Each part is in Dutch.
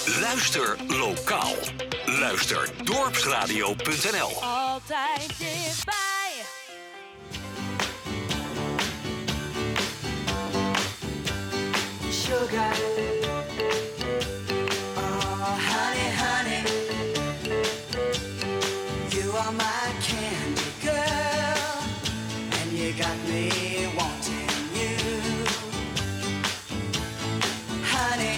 Luister lokaal. Luister dorpsradio.nl. Altijd dichtbij. Sugar. Oh, honey, honey. You are my candy girl. And you got me wanting you. Honey.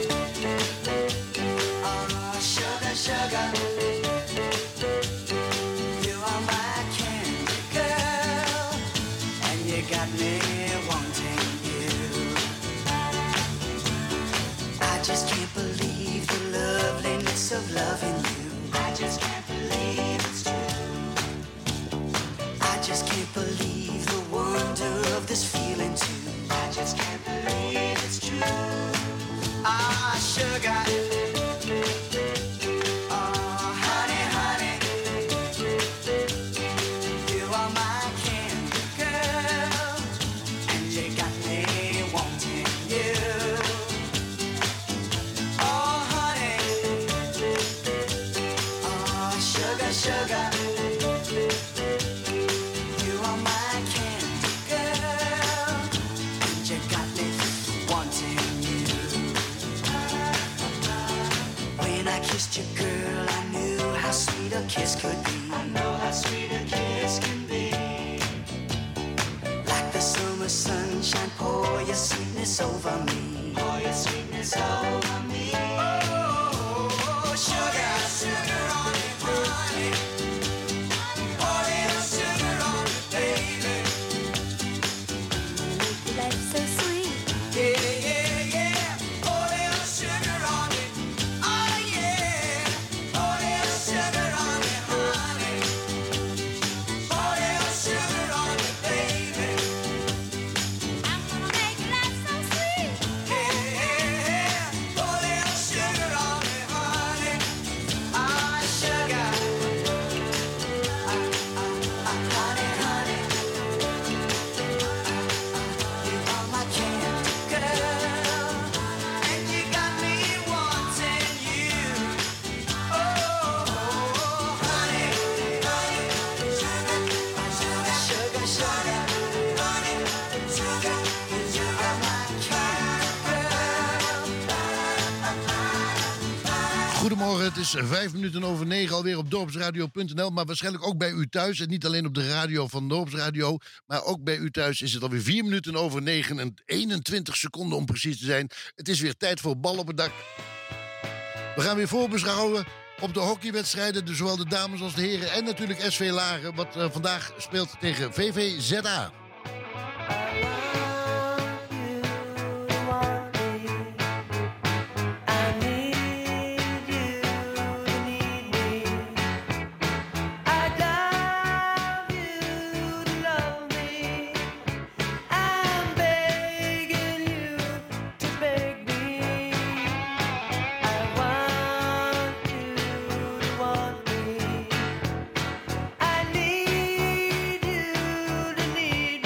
Oh, sugar, sugar. You are my candy girl. And you got me wanting you. I just can't believe the loveliness of loving you. I just can't believe it's true. I just can't believe the wonder of this feeling too. I just can't believe it's true. Ah, sugar. Oh, honey, honey. You are my candy girl. And you got me wanting you. Oh, honey. Oh, sugar, sugar. You are my candy girl. And you got me wanting you. When I kissed you, girl, I knew how sweet a kiss could be. I know how sweet a kiss can be. Like the summer sunshine, pour your sweetness over me. Pour your sweetness over me. Oh, sugar, sugar on it, honey. Pour little sugar on it, baby. Life so sweet. Yeah, yeah, yeah. Pour little sugar on it. Oh, yeah. Pour little sugar on it, honey. Pour little sugar on it, baby. I'm gonna make life so sweet. Yeah, yeah, yeah. Pour little sugar on it, honey. Ah, sugar. Honey, honey. You are my candy girl, and you got me wanting you. Oh, honey, honey. Sugar, sugar. Honey, sugar. You are my candy girl. Goedemorgen, het is 9:05 alweer op dorpsradio.nl, maar waarschijnlijk ook bij u thuis. En niet alleen op de radio van Dorpsradio, maar ook bij u thuis is het alweer 9:04 en 21 seconden om precies te zijn. Het is weer tijd voor Bal op het Dak. We gaan weer voorbeschouwen op de hockeywedstrijden, dus zowel de dames als de heren en natuurlijk SV Laren, wat vandaag speelt tegen VVZA. I need you to need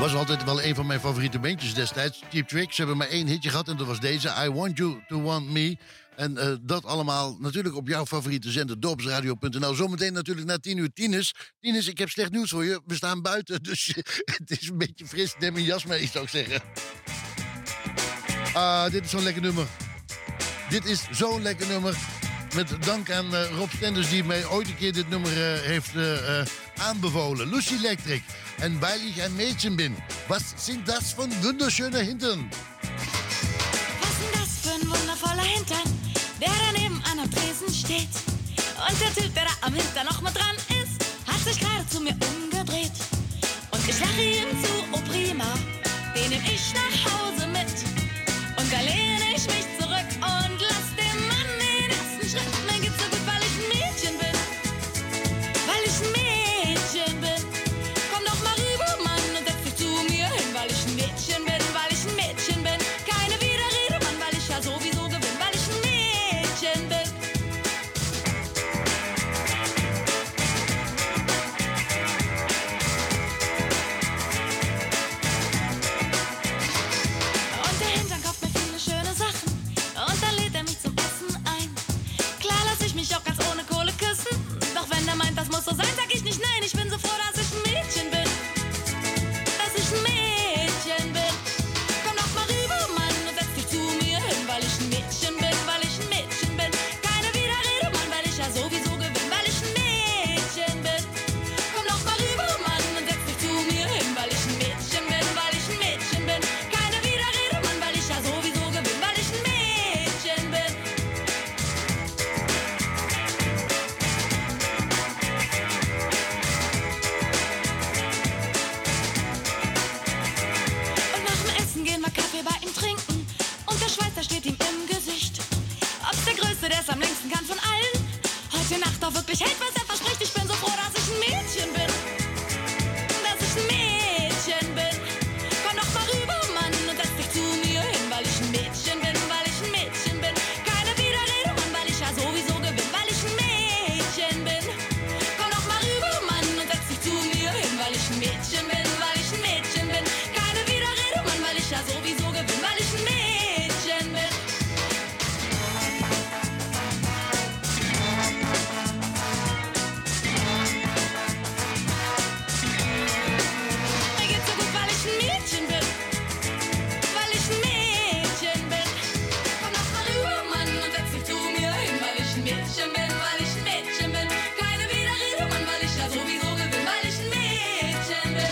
Was altijd wel een van mijn favoriete bandjes destijds. Cheap Trick, ze hebben maar 1 hitje gehad en dat was deze. I Want You To Want Me. En dat allemaal natuurlijk op jouw favoriete zender, dorpsradio.nl. Zometeen natuurlijk na 10 uur Tinus. Tinus, ik heb slecht nieuws voor je. We staan buiten, dus het is een beetje fris. Neem een jas mee, zou ik zeggen. Dit is zo'n lekker nummer. Dit is zo'n lekker nummer. Met dank aan Rob Stenders die mij ooit een keer dit nummer heeft aanbevolen. Lucy Electric. En weil ich ein Mädchen bin. Was sind das von wunderschöner Hintern? Was ist denn das für ein wundervoller Hintern, der daneben an am Tresen steht? Und der Typ, der da am Hintern noch mal dran ist, hat sich gerade zu mir umgedreht. Und ich lache ihm zu, oh prima, den nehm ich nach Hause mit. Und da lehne ich mich zurück und lass dem Mann den ersten Schritt. Mir geht's so gut, weil ich ein Mädchen bin. Weil ich ein Mädchen bin. Komm doch mal rüber, Mann, und setz dich zu mir hin. Weil ich ein Mädchen bin, weil ich ein Mädchen bin. Keine Widerrede, Mann, weil ich ja sowieso gewinn. Weil ich ein Mädchen bin. Und der Hintern kauft mir viele schöne Sachen. Und dann lädt er mich zum Essen ein. Klar lass ich mich auch ganz ohne Kohle küssen. Doch wenn er meint, das muss so sein, sag ich nicht nein. Ich bin so froh, dass ich ein Mädchen bin. Dass ich ein Mädchen bin. Komm doch mal rüber, Mann, und setz dich zu mir hin. Weil ich ein Mädchen bin, weil ich ein Mädchen bin. Keine Widerrede, Mann, weil ich ja sowieso gewinn. Weil ich ein Mädchen bin. Komm doch mal rüber, Mann, und setz dich zu mir hin. Weil ich ein Mädchen bin, weil ich ein Mädchen bin. Keine Widerrede, Mann, weil ich ja sowieso gewinn. Weil ich ein Mädchen bin. Und nach dem Essen gehen wir Kaffee bei ihm trinken. Und der Schweizer steht ihm im Gesicht. Ob's der Größte, der es am längsten kann von allen. Heute Nacht auch wirklich hält, was er verspricht. Ich bin so froh, dass ich ein Mädchen bin. Dass ich ein Mädchen bin. Komm doch mal rüber, Mann, und setz dich zu mir hin. Weil ich ein Mädchen bin, weil ich ein Mädchen bin. Keine Widerrede, Mann, weil ich ja sowieso gewinn. Weil ich ein Mädchen bin. Komm doch mal rüber, Mann, und setz dich zu mir hin. Weil ich ein Mädchen bin, weil ich ein Mädchen bin. Keine Widerrede, Mann, weil ich ja sowieso gewinn. Weil ich ein Mädchen bin. Mir geht's so gut, weil ich ein Mädchen bin. Weil ich ein Mädchen bin. Komm doch mal rüber, Mann, und setz dich zu mir hin. Weil ich ein Mädchen bin, weil ich ein Mädchen bin. Keine Widerrede, Mann, weil ich ja sowieso gewinn. Weil ich ein Mädchen bin.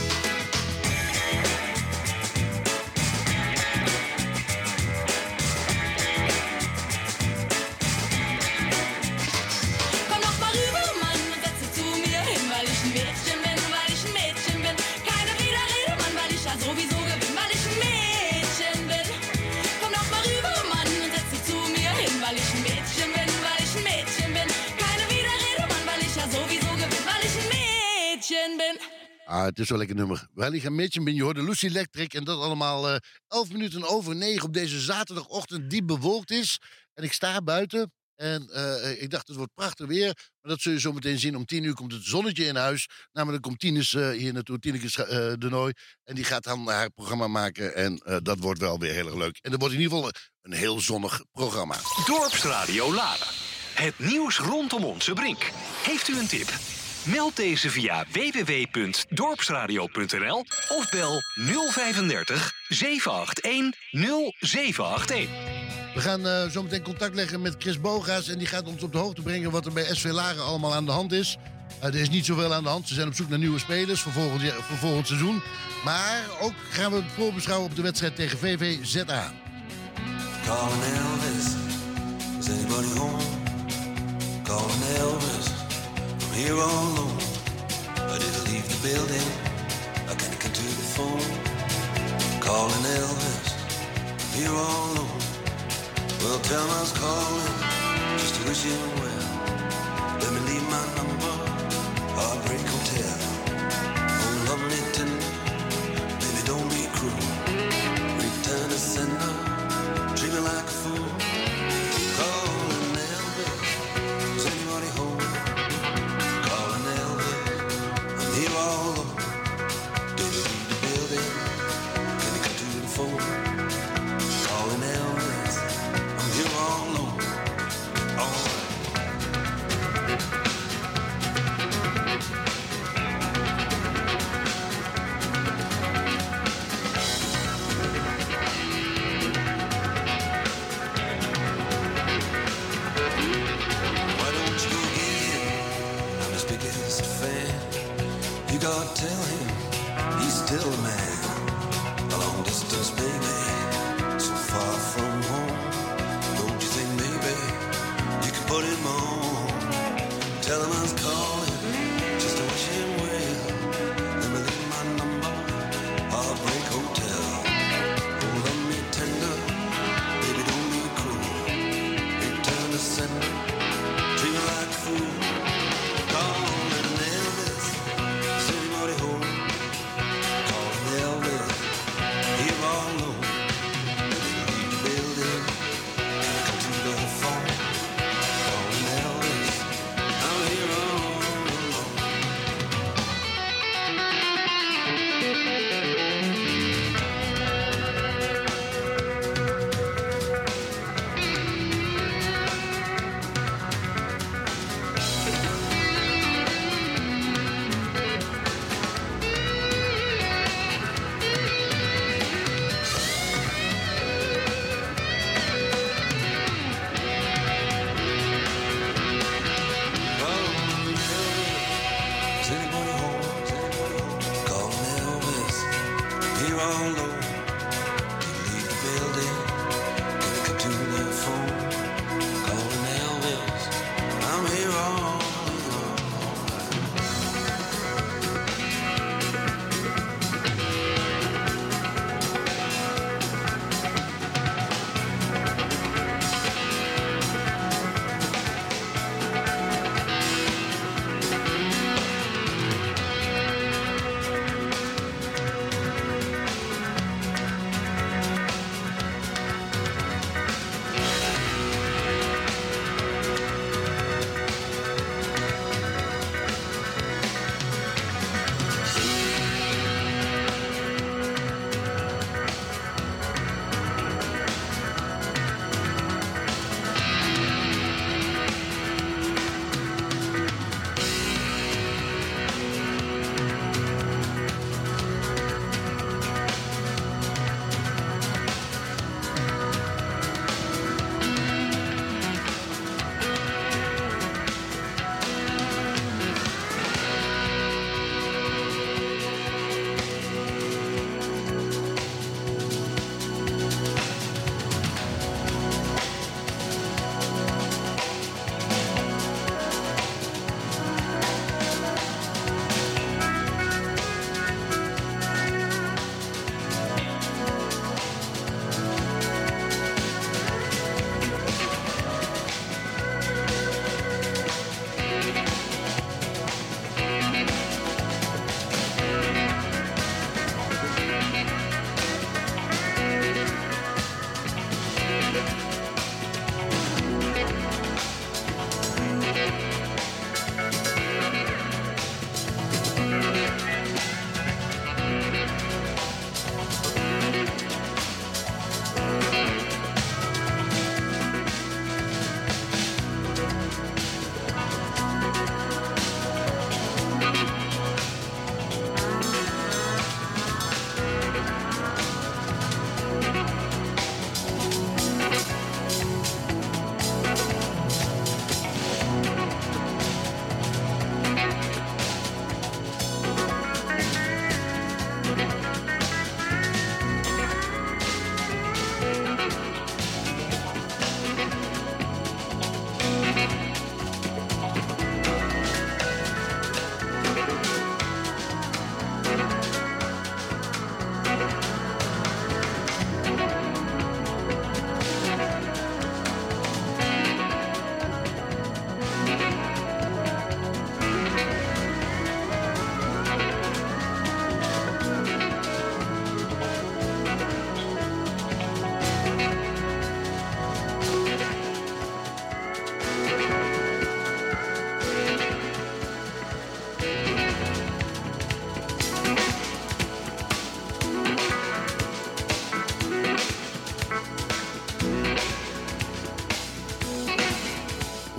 Komm doch mal rüber, Mann, und setz dich zu mir hin. Weil ich ein Mädchen bin, weil ich ein Mädchen bin. Keine Widerrede, Mann, weil ich ja sowieso gewinn. Weil ich ein Mädchen bin. Komm doch mal rüber, Mann, und setz dich zu mir hin. Weil ich ein Mädchen bin, weil ich ein Mädchen bin. Keine Widerrede, Mann, weil ich ja sowieso gewinn. Weil ich ein Mädchen bin. Het is wel lekker nummer. Weil ich een Mädchen bin, je hoorde Lucy Electric. En dat allemaal 11 minuten over 9 op deze zaterdagochtend die bewolkt is. En ik sta buiten en ik dacht het wordt prachtig weer. Maar dat zul je zo meteen zien. Om 10 uur komt het zonnetje in huis. Namelijk komt Tinus hier naartoe, Tineke de Nooi. En die gaat dan haar programma maken. En dat wordt wel weer heel erg leuk. En dat wordt in ieder geval een heel zonnig programma. Dorpsradio Laren. Het nieuws rondom onze Brink. Heeft u een tip? Meld deze via www.dorpsradio.nl of bel 035 781 0781. We gaan zo meteen contact leggen met Chris Boga's. En die gaat ons op de hoogte brengen wat er bij SV Laren allemaal aan de hand is. Er is niet zoveel aan de hand. Ze zijn op zoek naar nieuwe spelers voor volgend seizoen. Maar ook gaan we voorbeschouwen op de wedstrijd tegen VVZA. Calling Elvis, is anybody home? Calling Elvis, I'm here all alone. I didn't leave the building, I can't get to the phone. Calling Elvis, I'm here all alone. Well, tell me I was calling, just to wish you well. Let me leave my number, Heartbreak Hotel. Oh, lovely tender, baby don't be cruel. Return to sender, treat me like a fool. Calling Elvis, is anybody home? Calling Elvis, I'm here all alone. Didn't leave the building.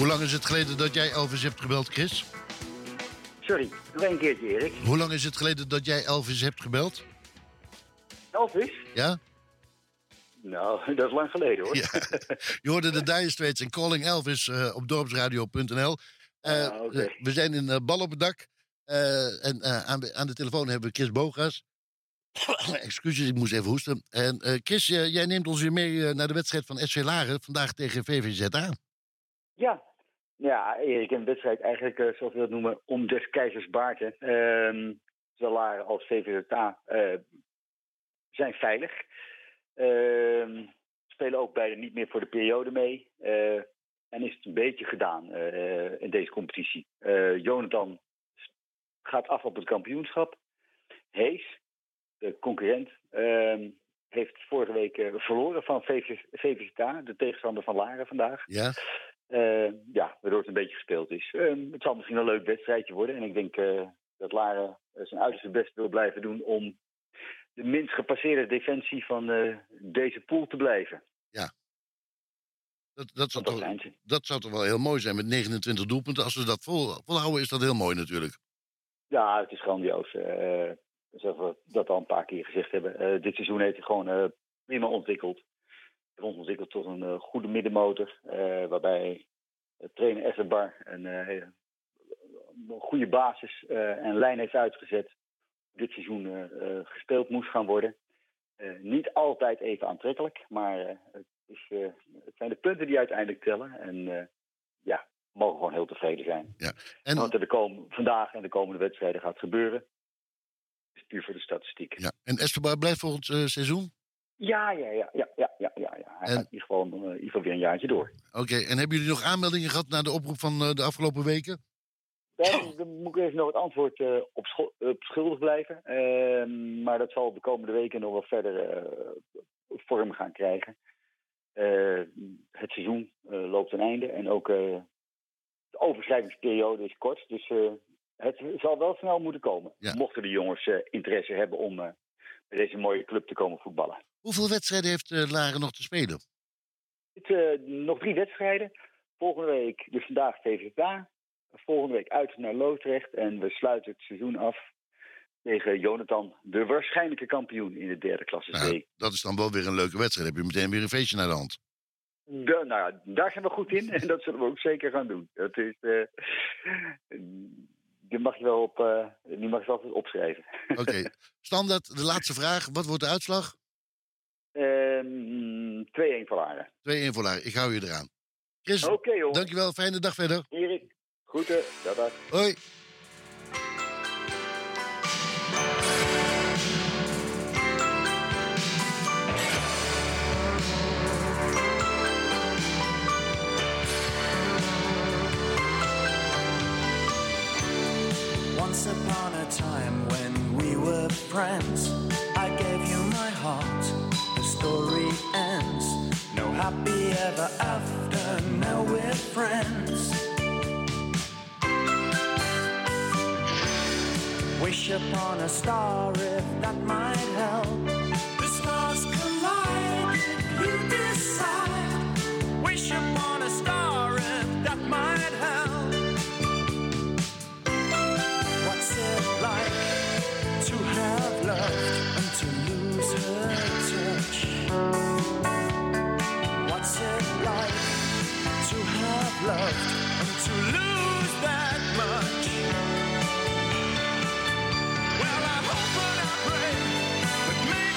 Hoe lang is het geleden dat jij Elvis hebt gebeld, Chris? Sorry, nog één keertje, Erik. Hoe lang is het geleden dat jij Elvis hebt gebeld? Elvis? Ja? Nou, dat is lang geleden, hoor. Ja. Je hoorde de Dire Straits en Calling Elvis op dorpsradio.nl. Okay. We zijn in Bal op het dak. En aan de telefoon hebben we Chris Bogaas. Excuses, ik moest even hoesten. En Chris, jij neemt ons weer mee naar de wedstrijd van SV Laren. Vandaag tegen VVZA. Ja, Erik, een wedstrijd eigenlijk, zoals we dat noemen, om des keizers baarden. Zowel Laren als VVZA zijn veilig. Spelen ook beide niet meer voor de periode mee. En is het een beetje gedaan in deze competitie. Jonathan gaat af op het kampioenschap. Hees, de concurrent, heeft vorige week verloren van VVZA, de tegenstander van Laren vandaag. Ja. Waardoor het een beetje gespeeld is. Het zal misschien een leuk wedstrijdje worden. En ik denk dat Laren zijn uiterste best wil blijven doen om de minst gepasseerde defensie van deze pool te blijven. Ja. Dat zou toch wel heel mooi zijn met 29 doelpunten. Als we dat volhouden is dat heel mooi natuurlijk. Ja, het is grandioos. Zoals we dat al een paar keer gezegd hebben. Dit seizoen heeft hij gewoon prima ontwikkeld. Ontwikkeld tot een goede middenmotor. Waarbij trainer Esther Bar een goede basis en lijn heeft uitgezet. Dit seizoen gespeeld moest gaan worden. Niet altijd even aantrekkelijk. Maar het zijn de punten die uiteindelijk tellen. En we mogen gewoon heel tevreden zijn. Ja. En wat er vandaag en de komende wedstrijden gaat gebeuren, is puur voor de statistiek. Ja. En Escobar blijft volgend seizoen? Ja. Hij gaat hier gewoon in ieder geval weer een jaartje door. Oké, en hebben jullie nog aanmeldingen gehad na de oproep van de afgelopen weken? Daar moet ik even nog het antwoord op schuldig blijven. Maar dat zal de komende weken nog wel verder vorm gaan krijgen. Het seizoen loopt ten einde en ook de overschrijvingsperiode is kort. Dus het zal wel snel moeten komen. Ja. Mochten de jongens interesse hebben om bij deze mooie club te komen voetballen. Hoeveel wedstrijden heeft Laren nog te spelen? Nog 3 wedstrijden. Volgende week, dus vandaag VVZA. Volgende week uit naar Loosdrecht. En we sluiten het seizoen af tegen Jonathan, de waarschijnlijke kampioen in de 3e klasse C. Nou, dat is dan wel weer een leuke wedstrijd. Heb je meteen weer een feestje naar de hand. Daar zijn we goed in. En dat zullen we ook zeker gaan doen. Dat is... Die mag je wel opschrijven. Oké. Standaard, de laatste vraag. Wat wordt de uitslag? 2-1 voor Laren. 2-1 voor Laren. Ik hou je eraan. Chris, jongen. Dankjewel. Fijne dag verder. Erik, groeten. Dag. Hoi. Once upon a time when we were friends, I gave you my heart, the story ends. No happy ever after, now we're friends. Wish upon a star if that might help. The stars collide, you decide. Wish upon a star if that might help. What's it like to have loved and to lose her touch? What's it like to have loved and to lose that much? Well, I hope and I pray that maybe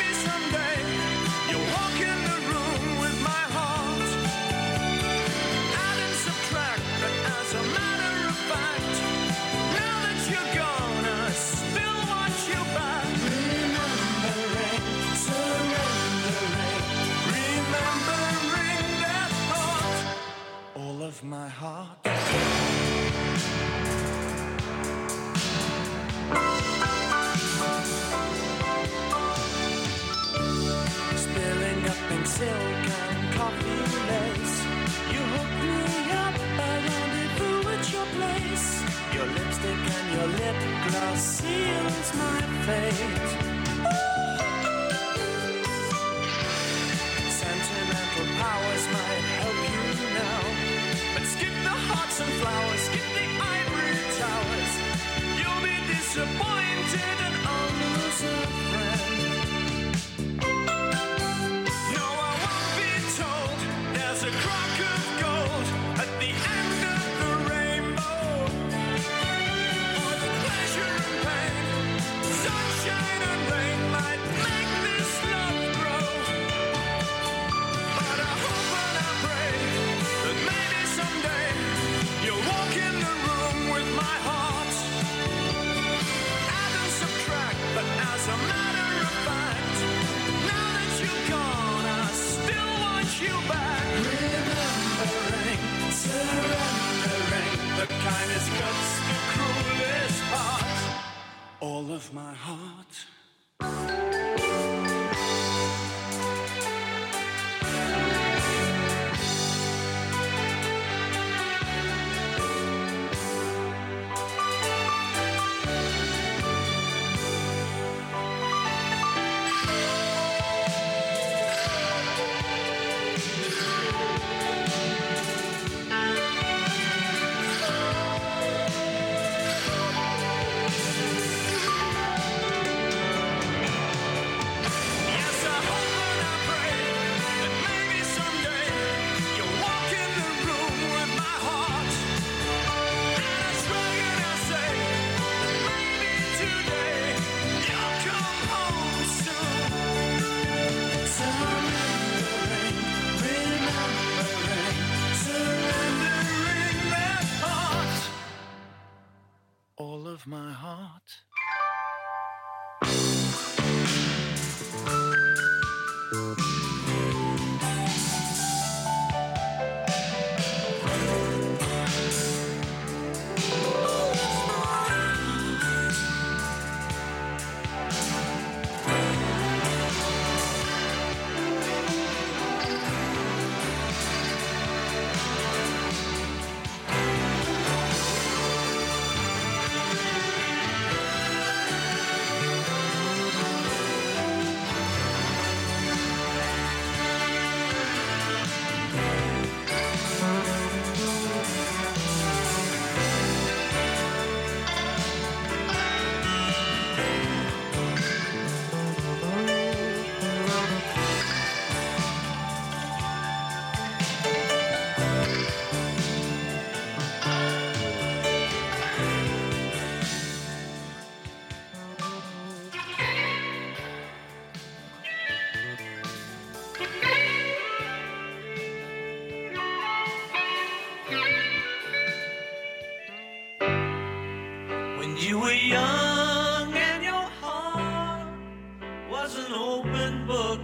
You were young and your heart was an open book.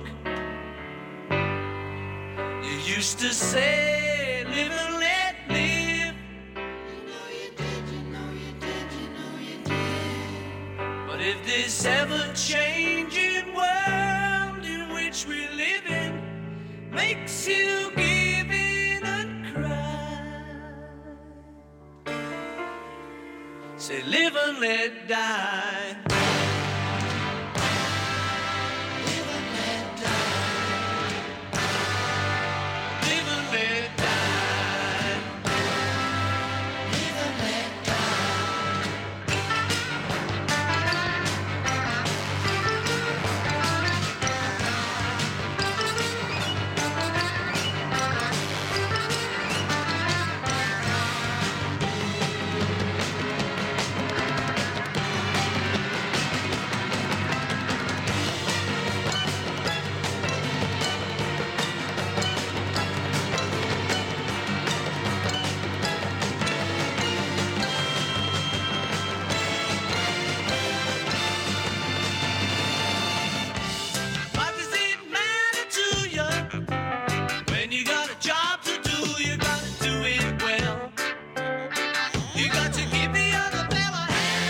You used to say, live and let live. You know you did, you know you did, you know you did. But if this ever-changing world in which we live in makes you give in and cry, say live and let die. Live and let die. Live and let die. Live and let What does it matter to you? When you got a job to do, you gotta do it well. You got to give the other fella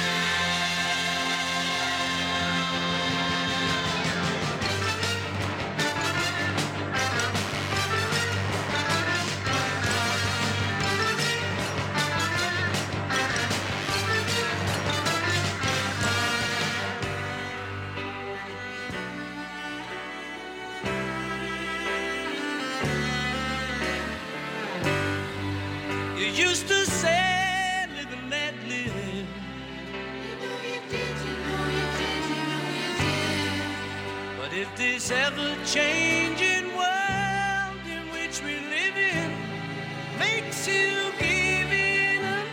You used to say, live and let live. You know you did, you know you did, you know you did. But if this ever-changing world in which we live in makes you give in and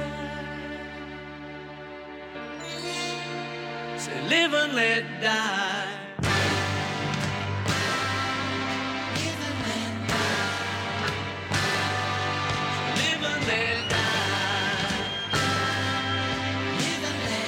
cry, say live and let die. Live and let die. Live and let die. Live and let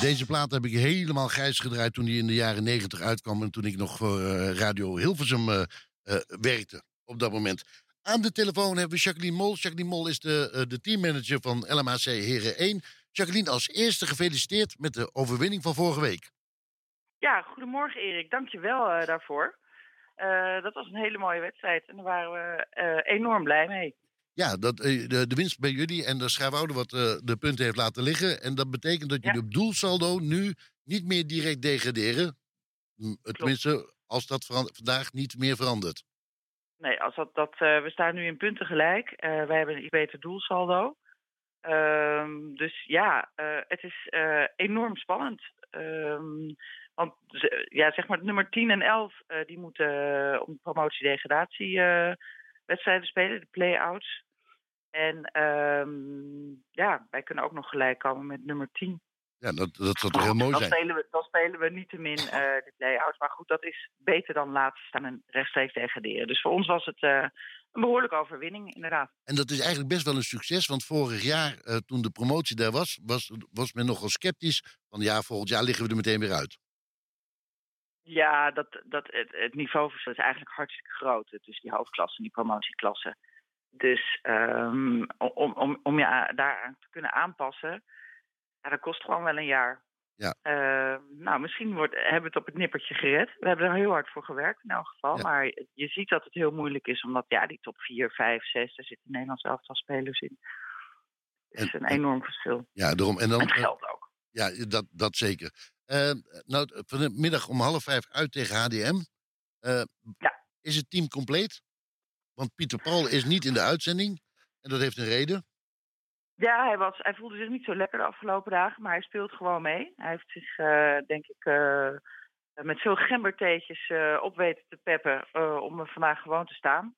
Deze plaat heb ik helemaal grijs gedraaid toen die in de jaren 90 uitkwam. En toen ik nog voor Radio Hilversum werkte op dat moment. Aan de telefoon hebben we Jacqueline Mol. Jacqueline Mol is de teammanager van LMHC Heren 1. Jacqueline, als eerste gefeliciteerd met de overwinning van vorige week. Ja, goedemorgen Erik. Dank je wel daarvoor. Dat was een hele mooie wedstrijd en daar waren we enorm blij mee. Ja, de winst bij jullie en de Schaafwoude wat de punten heeft laten liggen. En dat betekent dat jullie op doelsaldo nu niet meer direct degraderen. Tenminste, als dat vandaag niet meer verandert. Nee, als we staan nu in punten gelijk. Wij hebben een iets beter doelsaldo. Dus ja, het is enorm spannend. Want ja, zeg maar nummer 10 en 11 die moeten om promotie-degradatie wedstrijden spelen, de play-outs. En ja, wij kunnen ook nog gelijk komen met nummer 10. Ja, dat zou toch heel mooi zijn. Dan spelen we niettemin de play-outs. Maar goed, dat is beter dan laten staan en rechtstreeks degraderen. Dus voor ons was het een behoorlijke overwinning, inderdaad. En dat is eigenlijk best wel een succes. Want vorig jaar, toen de promotie daar was men nogal sceptisch. Van ja, volgend jaar liggen we er meteen weer uit. Ja, het niveauverschil is eigenlijk hartstikke groot tussen die hoofdklasse en die promotieklasse. Dus om je daaraan te kunnen aanpassen, ja, dat kost gewoon wel een jaar. Ja. Nou, misschien hebben we het op het nippertje gered. We hebben er heel hard voor gewerkt in elk geval. Ja. Maar je ziet dat het heel moeilijk is, omdat ja, die top 4, 5, 6, daar zitten Nederlands elftal spelers in. Het is een enorm verschil. Ja, daarom. En dan, het geldt ook. Ja, dat zeker. Nou, vanmiddag om 4:30 uit tegen HDM. Ja. Is het team compleet? Want Pieter Paul is niet in de uitzending. En dat heeft een reden. Ja, hij voelde zich niet zo lekker de afgelopen dagen. Maar hij speelt gewoon mee. Hij heeft zich, denk ik, met veel gembertheetjes op weten te peppen. Om er vandaag gewoon te staan.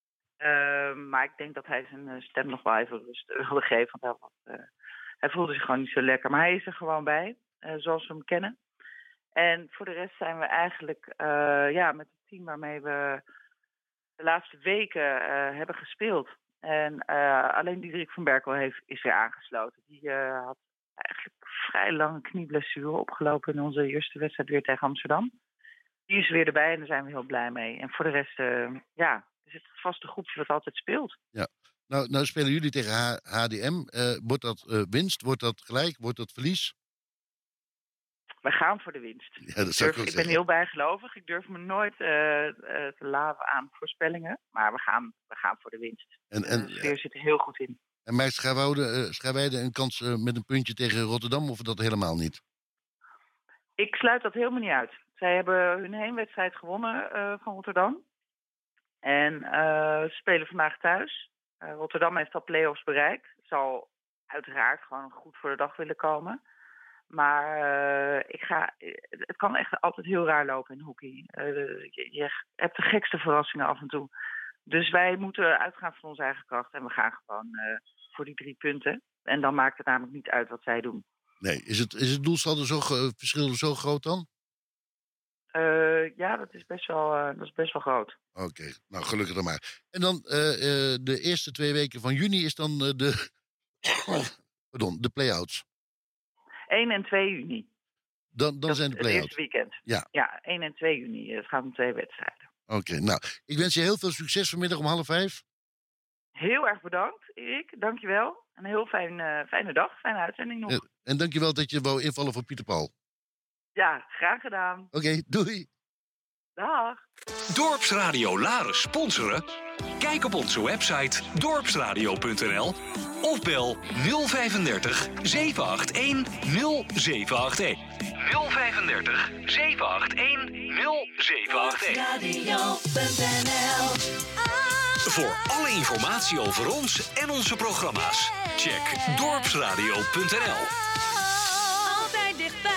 Maar ik denk dat hij zijn stem nog wel even rust wilde geven. Want hij voelde zich gewoon niet zo lekker. Maar hij is er gewoon bij. Zoals we hem kennen. En voor de rest zijn we eigenlijk met het team waarmee we de laatste weken hebben gespeeld. En alleen Diederik van Berkel is weer aangesloten. Die had eigenlijk vrij lange knieblessure opgelopen in onze eerste wedstrijd weer tegen Amsterdam. Die is weer erbij en daar zijn we heel blij mee. En voor de rest, is het vaste groepje wat altijd speelt. Ja. Nou spelen jullie tegen HDM. Wordt dat winst? Wordt dat gelijk? Wordt dat verlies? We gaan voor de winst. Ja, ik ben heel bijgelovig. Ik durf me nooit te laven aan voorspellingen. Maar we gaan voor de winst. De sfeer zit er heel goed in. En maakt Schaafweide een kans met een puntje tegen Rotterdam of dat helemaal niet? Ik sluit dat helemaal niet uit. Zij hebben hun heenwedstrijd gewonnen van Rotterdam. En ze spelen vandaag thuis. Rotterdam heeft al play-offs bereikt. Zal uiteraard gewoon goed voor de dag willen komen. Maar het kan echt altijd heel raar lopen in hockey. Je hebt de gekste verrassingen af en toe. Dus wij moeten uitgaan van onze eigen kracht. En we gaan gewoon voor die 3 punten. En dan maakt het namelijk niet uit wat zij doen. Nee, is het doelsaldo verschil zo groot dan? Ja, dat is best wel groot. Oké, nou gelukkig dan maar. En dan de eerste 2 weken van juni is dan de play-outs. 1 en 2 juni. Dan zijn de play-outs. Het eerste weekend. Ja, 1 en 2 juni. Het gaat om 2 wedstrijden. Oké, nou, ik wens je heel veel succes vanmiddag om 4:30. Heel erg bedankt, Erik. Dankjewel. Een heel fijne dag, fijne uitzending nog. En dankjewel dat je wou invallen voor Pieter Paul. Ja, graag gedaan. Oké, doei. Dag. Dorpsradio Laren sponsoren? Kijk op onze website dorpsradio.nl of bel 035 781 0781. 035 781 0781. Voor alle informatie over ons en onze programma's, check dorpsradio.nl. Altijd dichtbij.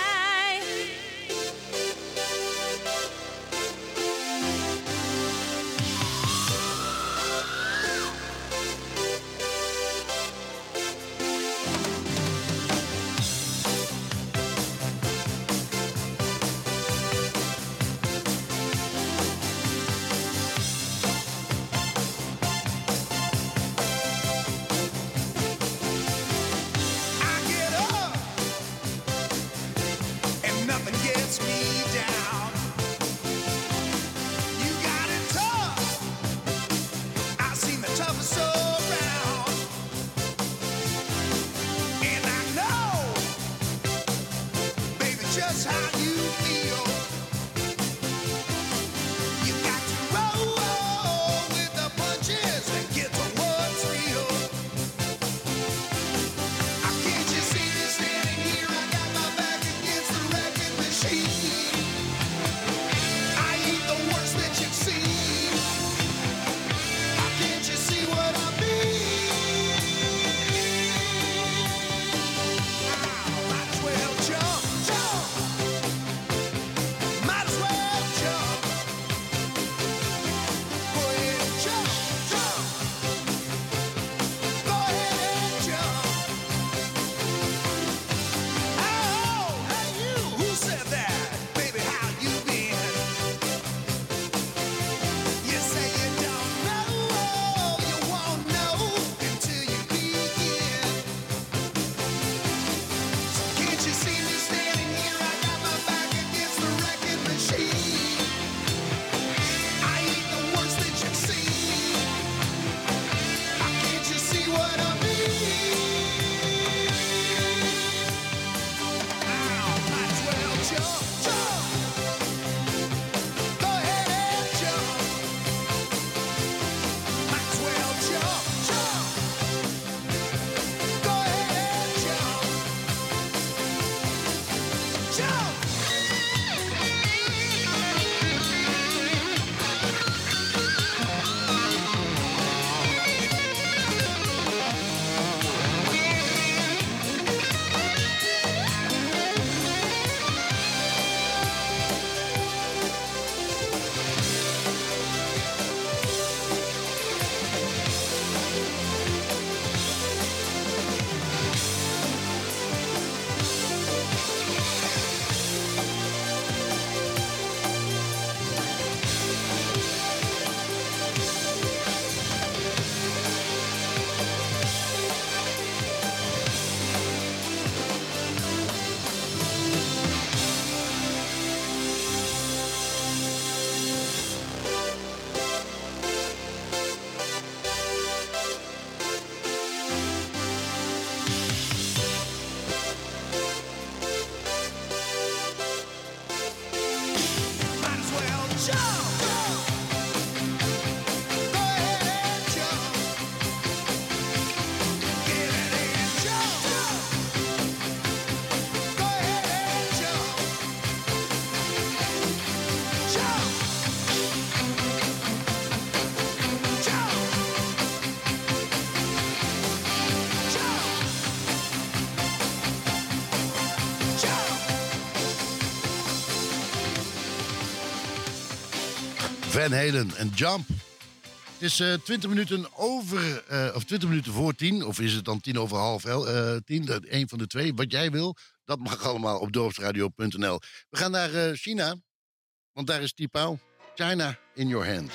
Van Halen en Jump. Het is 20 minuten over, of 20 minuten voor 10, of is het dan 10 over half 10, een van de twee. Wat jij wil, dat mag allemaal op dorpsradio.nl. We gaan naar China, want daar is Tipao. China in your hand.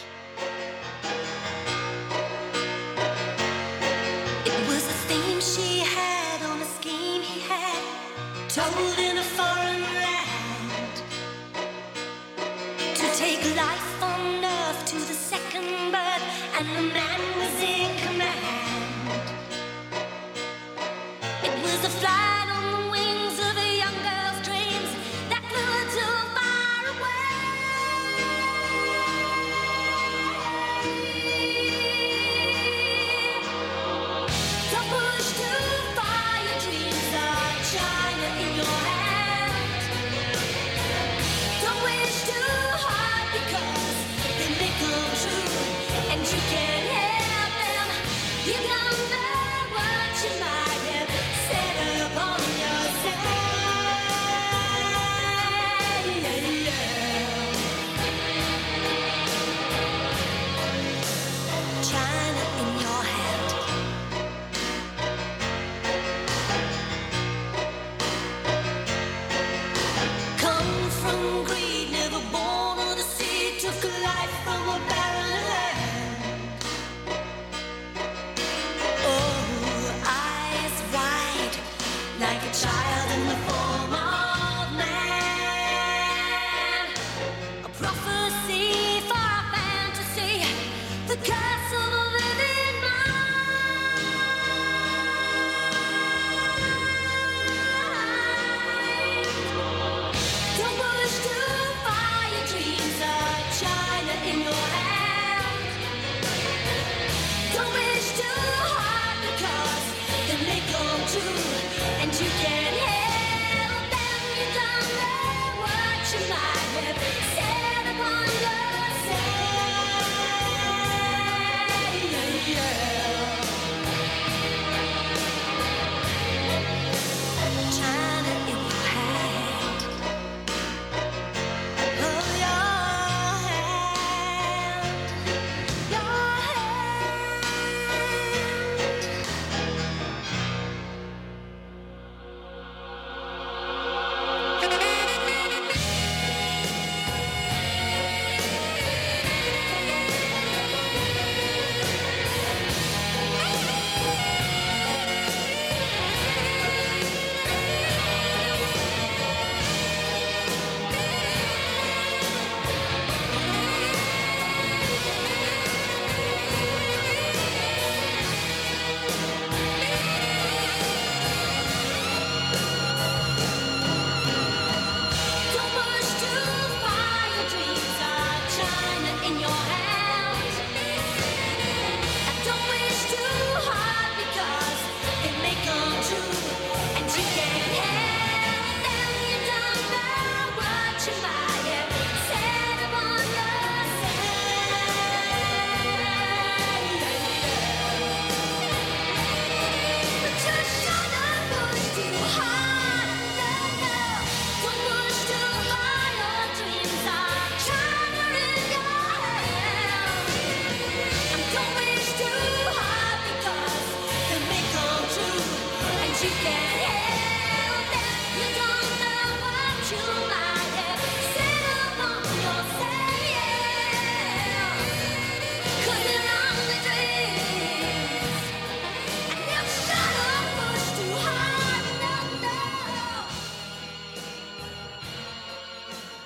It was a theme she had on a scheme he had, told in a foreign land, to take life on earth to the second birth, and the man was in command. It was a flight on the wings of a young girl's dreams that flew her too far away. Don't push too far, your dreams are China in your hand. Don't wish too hard because they may come true, and you can have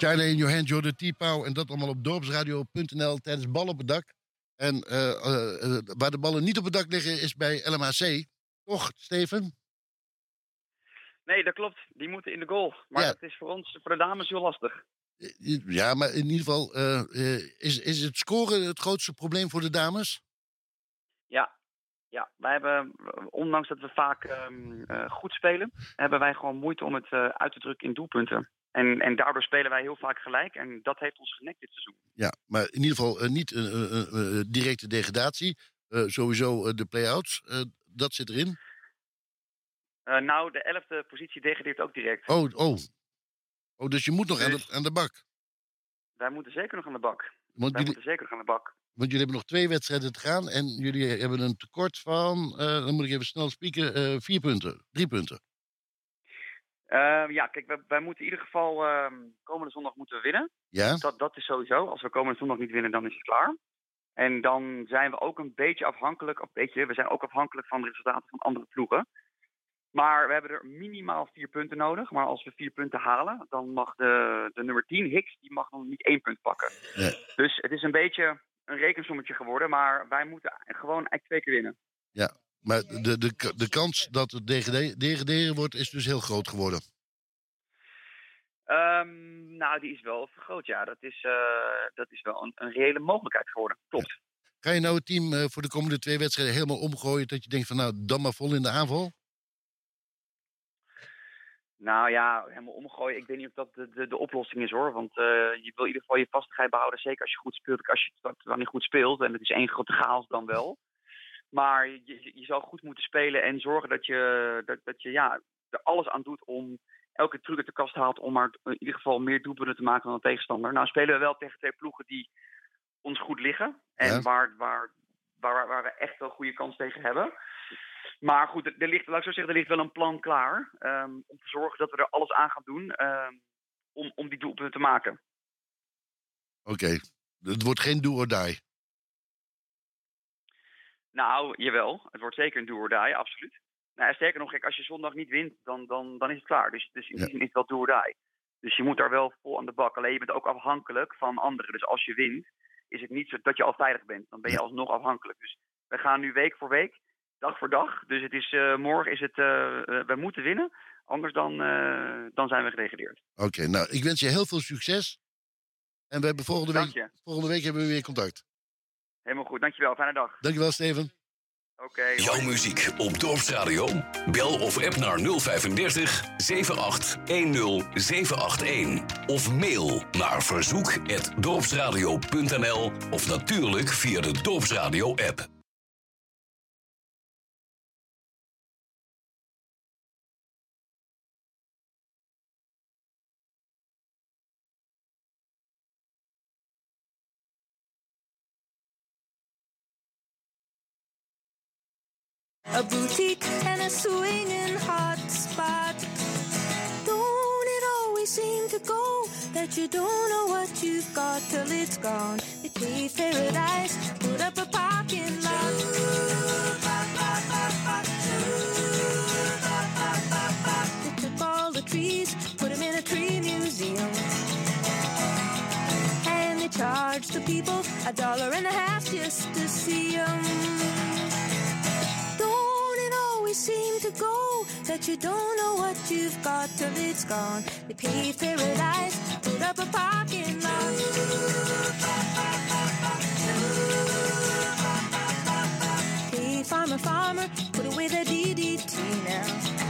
Charlie in Your Hand, Joe de T-Pow. En dat allemaal op dorpsradio.nl tijdens Bal op het Dak. En waar de ballen niet op het dak liggen is bij LMHC. Toch, Steven? Nee, dat klopt. Die moeten in de goal. Maar Ja. dat is voor ons, voor de dames, heel lastig. Ja, maar in ieder geval is het scoren het grootste probleem voor de dames? Ja, wij hebben, ondanks dat we vaak goed spelen, hebben wij gewoon moeite om het uit te drukken in doelpunten. En daardoor spelen wij heel vaak gelijk. En dat heeft ons genekt dit seizoen. Ja, maar in ieder geval niet directe degradatie. Sowieso de play-outs, dat zit erin. Nou, de 11e positie degradeert ook direct. Oh, dus je moet nog aan de bak. Wij moeten zeker nog aan de bak. Want jullie hebben nog 2 wedstrijden te gaan. En jullie hebben een tekort van, dan moet ik even snel spieken, 4 punten. 3 punten. Ja, kijk, wij moeten in ieder geval komende zondag moeten we winnen. Ja? Dat is sowieso. Als we komende zondag niet winnen, dan is het klaar. En dan zijn we ook een beetje afhankelijk, we zijn ook afhankelijk van de resultaten van andere ploegen. Maar we hebben er minimaal 4 punten nodig. Maar als we 4 punten halen, dan mag de nummer 10, Hicks, die mag nog niet 1 punt pakken. Ja. Dus het is een beetje een rekensommetje geworden. Maar wij moeten gewoon echt 2 keer winnen. Ja, maar de kans dat het degraderen wordt is dus heel groot geworden. Nou, die is wel vergroot, ja. Dat is wel een reële mogelijkheid geworden. Klopt. Ja. Ga je nou het team voor de komende 2 wedstrijden helemaal omgooien, dat je denkt van nou, dan maar vol in de aanval? Nou ja, helemaal omgooien. Ik weet niet of dat de oplossing is, hoor. Want je wil in ieder geval je vastigheid behouden. Zeker als je goed speelt. Als je dan niet goed speelt, en het is één grote chaos dan wel. Maar je zou goed moeten spelen en zorgen dat je er alles aan doet om elke truc uit de kast haalt om maar in ieder geval meer doelpunten te maken dan een tegenstander. Nou spelen we wel tegen 2 ploegen die ons goed liggen. En Ja. waar we echt wel goede kans tegen hebben. Maar goed, er ligt wel een plan klaar. Om te zorgen dat we er alles aan gaan doen om die doelpunten te maken. Oké. Het wordt geen do or die. Nou, jawel. Het wordt zeker een do or die, absoluut. Nou, sterker nog, kijk, als je zondag niet wint, dan is het klaar. Dus in die zin is het wel do or die. Dus je moet daar wel vol aan de bak. Alleen je bent ook afhankelijk van anderen. Dus als je wint, is het niet zo dat je al veilig bent. Dan ben je alsnog afhankelijk. Dus we gaan nu week voor week, dag voor dag. Dus het is, morgen is het, we moeten winnen. Anders dan zijn we gedegradeerd. Oké, nou, ik wens je heel veel succes. En we hebben volgende week hebben we weer contact. Helemaal goed, dankjewel. Fijne dag. Dankjewel, Steven. Oké. Jouw muziek op Dorpsradio? Bel of app naar 035 78 10 781. Of mail naar verzoek@dorpsradio.nl of natuurlijk via de Dorpsradio-app. A boutique and a swinging hot spot. Don't it always seem to go that you don't know what you've got till it's gone? They paved paradise, put up a parking lot. They took all the trees, put them in a tree museum. And they charged the people $1.50 just to see them. Seem to go that you don't know what you've got till it's gone. They paved paradise, put up a parking lot. Hey, farmer, put away the DDT now.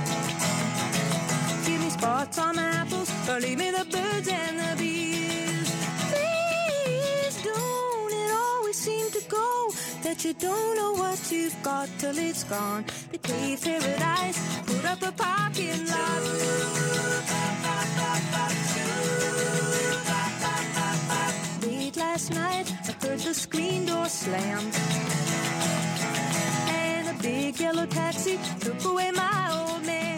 Give me spots on my apples, or leave me the birds and the bees. Please don't it always seem to go that you don't know what you've got till it's gone. They paved paradise, put up a parking lot. Late last night, I heard the screen door slam. And a big yellow taxi took away my old man.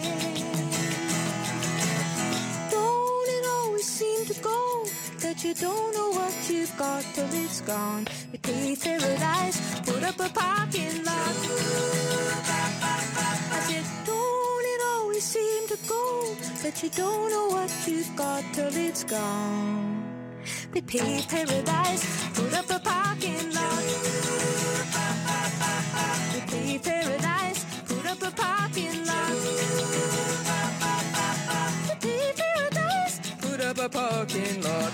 Don't it always seem to go that you don't know what you've got till it's gone. We paved paradise, put up a parking lot. I said, don't it always seem seem to go that you don't know what you've got till it's gone. They paved paradise, put up a parking lot. They paved paradise, put up a parking lot. They paved paradise, put up a parking lot.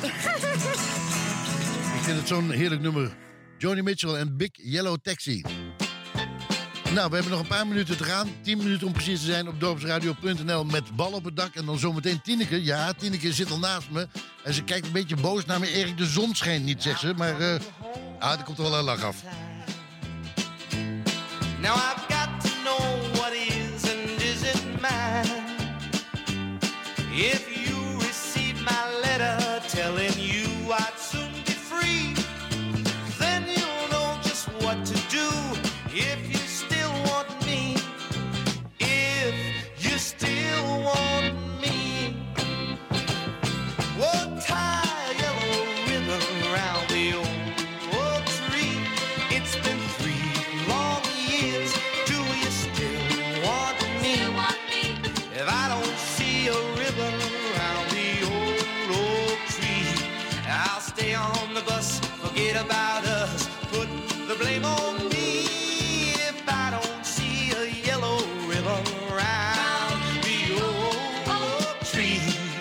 Ik vind het zo'n heerlijk nummer. Joni Mitchell en Big Yellow Taxi. Nou, we hebben nog een paar minuten te gaan. 10 minuten om precies te zijn op dorpsradio.nl met bal op het dak. En dan zometeen Tineke. Ja, Tineke zit al naast me. En ze kijkt een beetje boos naar me. Erik, de zon schijnt niet, zegt ze. Maar er komt er wel een lach af. Now I've got to know what is and isn't mine. If you receive my letter telling you I'd soon be free, then you'll know just what to do. If you still want me, if you still want me, well, tie a yellow ribbon around the old tree. It's been 3 long years. Do you still want me? If I don't see a ribbon around the old tree, I'll stay on the bus, forget about us, put the blame on me. If I don't see a yellow ribbon around the old tree.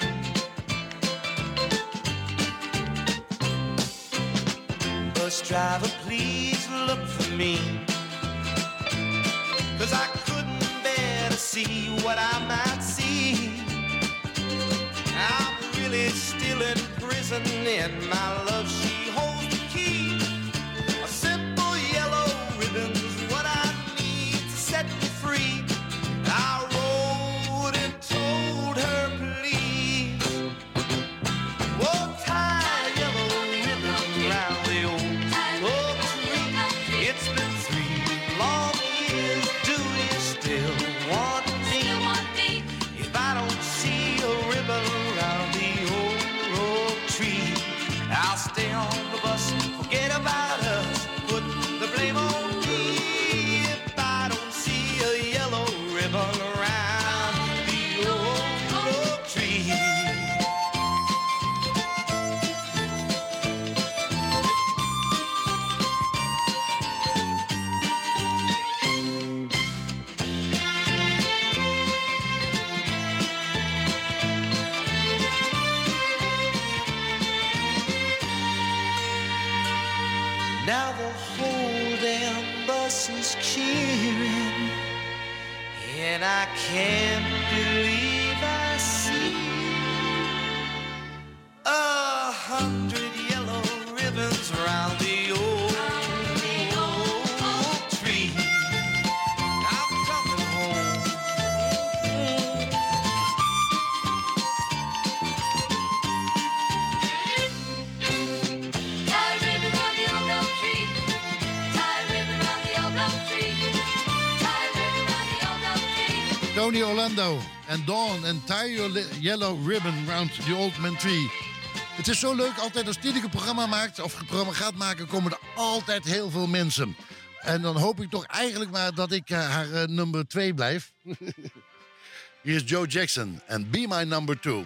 Bus driver, please look for me, 'cause I couldn't bear to see what I might see. I'm really still in prison and my love, she holds the key. A simple yellow ribbon's what I need to set me free. I wrote and told her, please, oh, tie a yellow ribbon around the old tree. It's been 3 long years. Do you still want me? If I don't see a ribbon around the old tree, I'll stay on the bus, forget about us, put the blame on me. If I don't see a yellow ribbon around the old tree. Now the whole damn bus is cheering, and I can't believe I see 100 yellow ribbons around the old tree. I'm coming home. Tie a ribbon round the old oak tree. Tie a ribbon round the old oak tree. Tie a ribbon round the old oak tree. Tony Orlando en Dawn en Tie Your Yellow Ribbon Round the Old Man Tree. Het is zo leuk, altijd als Tineke een programma maakt of een programma gaat maken, komen er altijd heel veel mensen. En dan hoop ik toch eigenlijk maar dat ik haar nummer 2 blijf. Hier is Joe Jackson en Be My Number 2.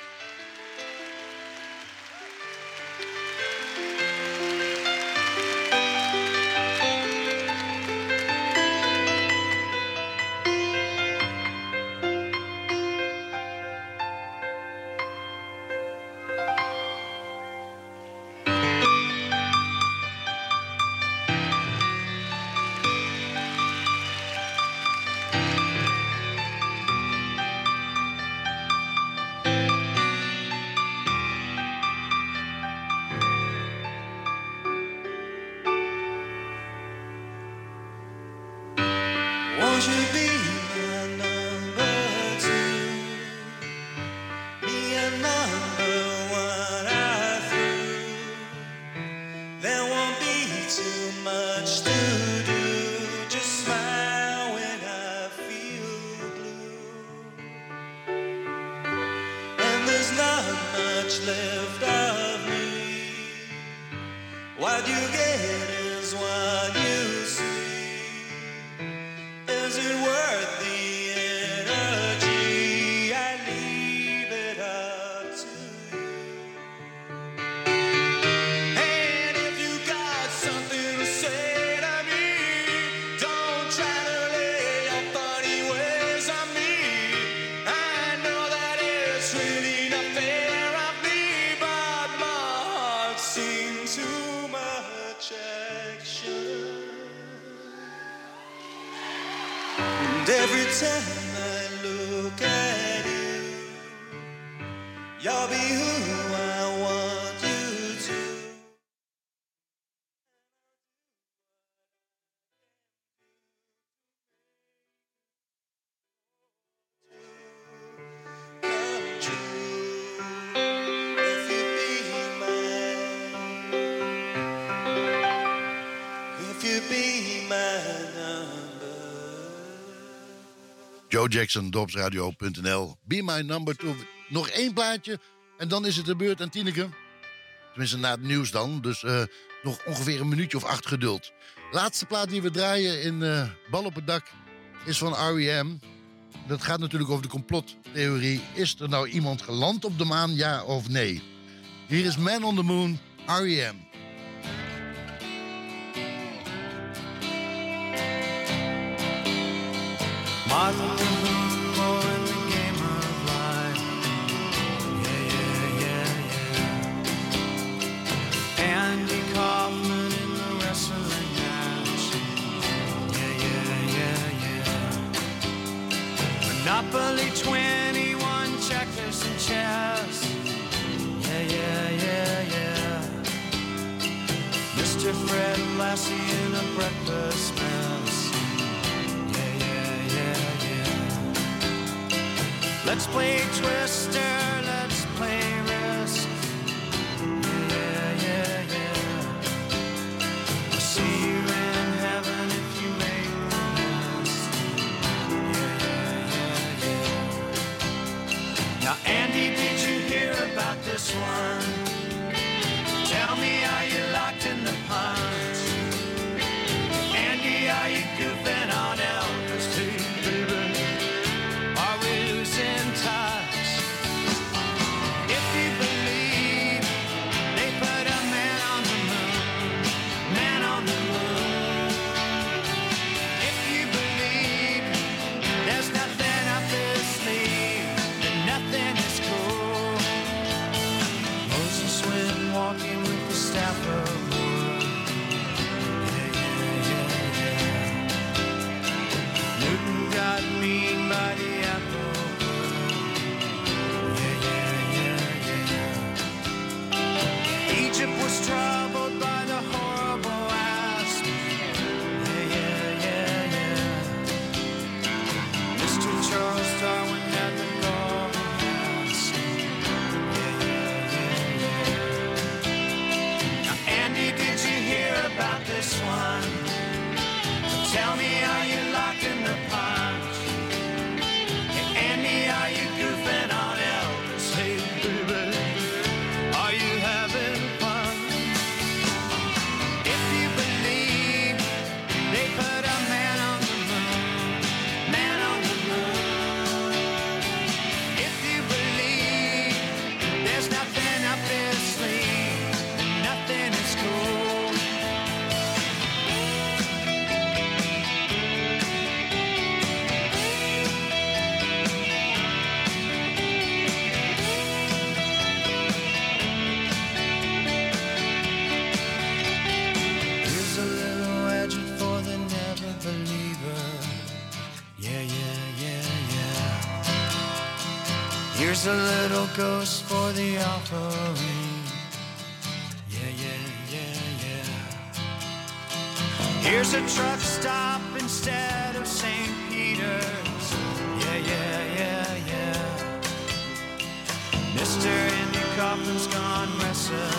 Won't you be my number 2? Be a number 1 I through. There won't be too much to do. Just smile when I feel blue. And there's not much left of me. What you get is what you see. Is it worth the energy? And every time I look at you, you'll be who I want you to. Come true, if you be mine, if you be my number. Joe Jackson, dorpsradio.nl. Be my number 2. Nog 1 plaatje en dan is het de beurt aan Tineke. Tenminste, na het nieuws dan. Dus nog ongeveer een minuutje of 8 geduld. Laatste plaat die we draaien in Bal op het Dak is van R.E.M. Dat gaat natuurlijk over de complottheorie. Is er nou iemand geland op de maan, ja of nee? Hier is Man on the Moon, R.E.M. Martin Luther King in the game of life. Yeah, yeah, yeah, yeah. Andy Kaufman in the wrestling match. Yeah, yeah, yeah, yeah. Monopoly 21, checkers and chess. Yeah, yeah, yeah, yeah. Mr. Fred Lassie in a breakfast mess. Let's play Twister, let's play Risk. Yeah, yeah, yeah. I'll see you in heaven if you make the list. Yeah, yeah, yeah, yeah. Now, Andy, did you hear about this one? Tell me, are you locked in the punch? Andy, are you goofing on Elvis too, baby? Are we losing touch? If you believe they put a man on the moon, man on the moon. If you believe there's nothing up his sleeve, then nothing is cool. Moses went walking with the staff of wood. Yeah, yeah, yeah, yeah. Newton got mean by the apple. Yeah, yeah, yeah, yeah. Egypt was troubled by the horrible asp. Yeah, yeah, yeah, yeah. Mr. Charles Darwin had the golden mask. Yeah, yeah, yeah, yeah. Now, Andy, did you hear about this one? Tell me, are you locked in the punch? Hey, Andy, are you goofing on Elvis? Hey, baby, are you having fun? If you believe they put a man on the moon, man on the moon. If you believe there's nothing up his sleeve, then nothing is cool. Here's a little edge for the never believer. Yeah, yeah, yeah, yeah. Here's a little ghost for the offering. Yeah, yeah, yeah, yeah. Here's a truck stop instead of St. Peter's. Yeah, yeah, yeah, yeah. Mr. Andy Kaufman's gone wrestling.